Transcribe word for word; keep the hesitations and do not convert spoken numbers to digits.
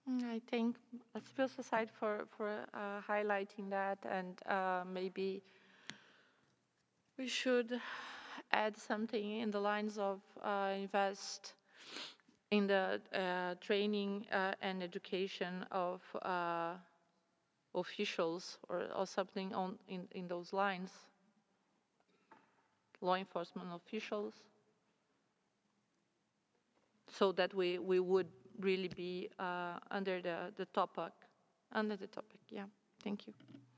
Mm, I think uh, civil society for for uh, highlighting that, and uh, maybe we should add something in the lines of uh, invest in the uh, training uh, and education of uh, officials, or, or something on in, in those lines, law enforcement officials, so that we, we would really be uh, under the, the topic, under the topic. Yeah, thank you.